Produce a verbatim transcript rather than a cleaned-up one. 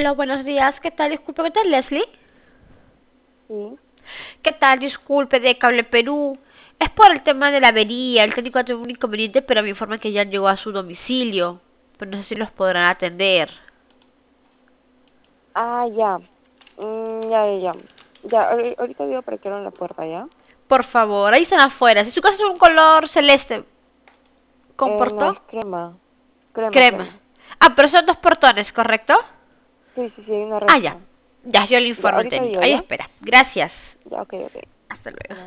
Aló, buenos días. ¿Qué tal? Disculpe, ¿qué tal, Leslie? Sí. ¿Qué tal? Disculpe, de Cable Perú. Es por el tema de la avería. El técnico ha tenido un inconveniente, pero me informan que ya llegó a su domicilio. Pero no sé si los podrán atender. Ah, ya. Mm, ya, ya, ya. Ya, ahori- ahorita digo para que abran la puerta, ¿ya? Por favor, ahí están afuera. Si su casa es un color celeste, ¿con Eh, no, es portón? crema. Crema, Crema. crema. Ah, pero son dos portones, ¿correcto? Sí, sí, sí, hay una Ah, ya. reja. Ya, yo le Ya, informo al ahorita técnico. digo, Ahí ¿ya? espera. Gracias. Ya, ok, ok. Hasta luego.